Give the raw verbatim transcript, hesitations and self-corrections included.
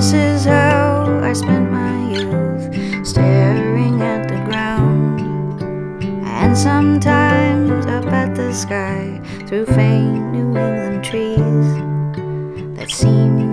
this is how I spent my youth, staring at the ground, and sometimes up at the sky through faint New England trees that seem